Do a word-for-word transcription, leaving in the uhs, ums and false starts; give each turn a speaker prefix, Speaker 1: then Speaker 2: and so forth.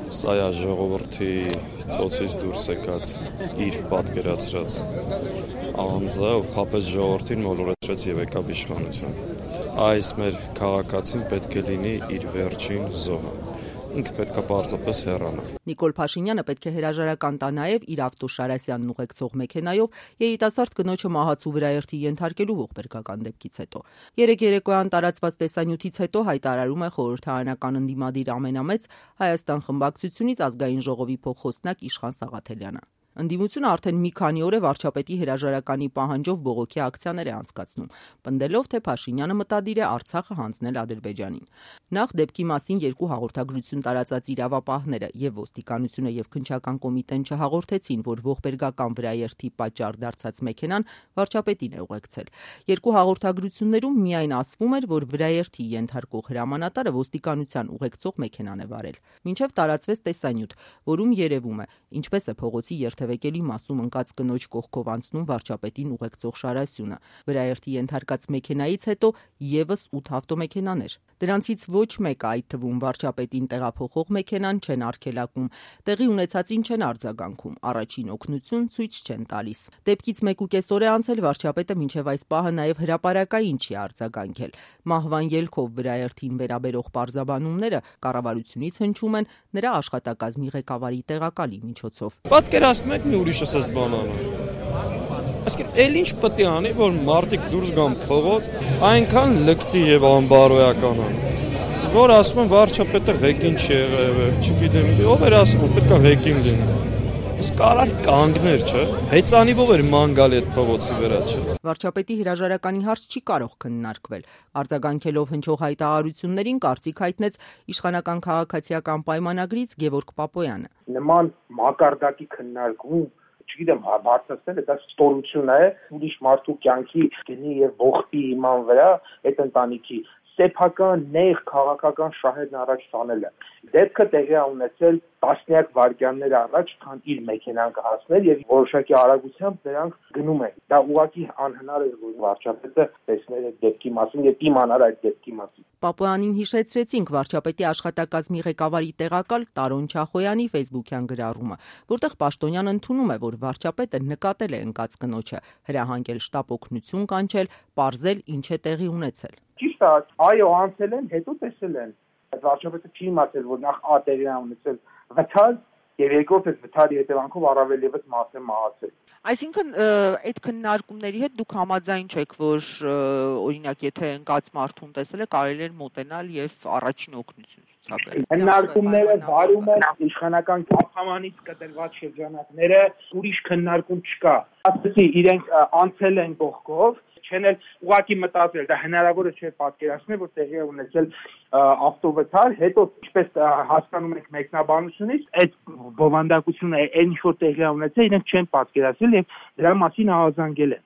Speaker 1: Սա է ժողովրդի ծոցից դուրս եկած իր պատկերացրած անձը, ով խաբեց ժողովրդին, մոլորեցրեց եւ եկավ իշխանություն։ Այս մեր քաղաքացին պետք է լինի իր վերջին զոհը։ Ինքը պետք է պարզապես հեռանա։
Speaker 2: Նիկոլ Փաշինյանը պետք է հրաժարական տա նաև իր ավտո Շարասյանն ուղեկցող մեքենայով երիտասարդ կնոջը մահացու վրաերթի ենթարկելու ողբերգական դեպքից հետո։ Երեկ երեկոյան տարածված տեսանյութից հետո հայտարարում է խորհրդարանական ընդդիմադիր ամենամեծ Հայաստան խմբակցությունից ազգային ժողովի փոխխոսնակ Իշխան Սաղաթելյանը։ Ընդդիմությունը արդեն մի քանի օր է վարչապետի հրաժարականի պահանջով բողոքի ակցիաներ է անցկացնում, պնդելով, թե Փաշինյանը մտադիր է Արցախը հանձնել Ադրբեջանին։ Նախ դեպքի մասին երկու հաղորդագրություն տարածած իրավապահները եւ ոստիկանությունը եւ քննչական կոմիտեն չհաղորդեցին, որ ողբերգական վրաերթի պատճառ դարձած մեքենան վարչապետին է ուղեկցել։ Երկու հաղորդագրություններում միայն ասվում էր, որ վրաերթի ենթարկող հրամանատարը ոստիկանության ուղեկցող մեքենան է վարել։ Մինչև տարածվեց տեսանյութ, որում երևում է, ինչպես է փողոցի երթևեկելի մասում ընկած կնոջ կողքով անցնում վարչապետին ուղեկցող Շարասյունը։ Վրաերթի ենթարկած մեքենայից հետո եւս ութ ավտոմեքենաներ։ Դրանցից ոչ մեկը, այդ թվում վարչապետին տեղափոխող մեքենան, չեն արգելակում, տեղի ունեցածին չեն արձագանքում, առաջին օգնություն ցույց չեն տալիս։ Դեպքից մեկուկես օր է անցել, վարչապետը մինչև այս պահը նաև հրապարակային չի արձագանքել։ Մահվան ելքով վրաերթին վերաբերող պարզաբանումները կառավարությունից հնչում են նրա աշխատակազմի ղեկավարի տեղակալի միջոցով։
Speaker 1: Պատկերացնում եք մի ուրիշը սես բան անում։ Այսինքն, էլ ինչ պետք է անի, որ մարդիկ դուրս գան փողոց, այնքան լկտի եւ անբարոյական են, որ ասում են վարչապետը ղեկին չի եղել, չգիտեմ, ով էր ասում, պետք է ղեկին լինի։ Իսկ կարար կանգներ, չէ՞։ Հեծանիվով էր ման գալի այդ փողոցի վրա, չէ՞։
Speaker 2: Վարչապետի հրաժարականի հարց չի կարող քննարկվել։ Արձագանքելով հնչող հայտարարություններին կարծիք հայտնեց իշխանական քաղաքացիական պայմանագրից Գևորգ Պապոյանը։
Speaker 3: Նման մակարդակի քննարկում, չգիտեմ, բարձրացնել դա ստորություն է, ուրիշ մարդու կյանքի գնի եւ ողբի իման վրա այդ ընտանիքի սեփական նեղ քաղաքական շահերն առաջ տանելը։ Դեպքը տեղի է ունեցել տասնյակ վայրկյաններ առաջ, քան իր մեքենան կհասներ եւ որոշակի արագությամբ նրանք գնում են։ Դա ուղղակի անհնար է, որ վարչապետը տեսներ այդ դեպքի մասին եւ իմանար այդ դեպքի մասին։
Speaker 2: Պապոյանին հիշեցրեցինք վարչապետի աշխատակազմի ղեկավարի տեղակալ Տարոն Չախոյանի ֆեյսբուքյան գրառումը, որտեղ Պաշտոնյան ընդունում է, որ վարչապետը նկատել է ընկած կնոջը, հրահանգել շտապ օգնություն կանչել, պարզել ինչ է տեղի ունեցել։
Speaker 3: Ճիշտ է, այո, անցել են, հետո տեսել են։ Վարչապետը չի իմացել, որ նախ ա տեղի է ունեցել վթար եւ երկրորդ այս վթարի հետևանքով առավել եւս մաս է մահացել։
Speaker 4: Այսինքն այդ քննարկումների հետ դուք համաձայն չեք, որ օրինակ եթե ընկած մարդուն տեսել է, կարելի է մոտենալ եւ առաջին օգնություն ցուցաբերել։
Speaker 3: Քննարկումները վարում են իշխանական կապամանից կտրված շրջանակները, ուրիշ քննարկում չկա։ Ասեցի, իրենք անցել են կողքով, չեն էլ ուղղակի մտածել, դա հնարավոր է չէ պատկերացնել, որ տեղի է ունեցել ավտովթար, հետո ինչպես հասկանում եք մեկնաբանությունից, այդ բովանդակությունը այն ինչ որ տեղի է ունեցել, իրենք չեն պատկերացրել եւ դրա մասին ահազանգել են։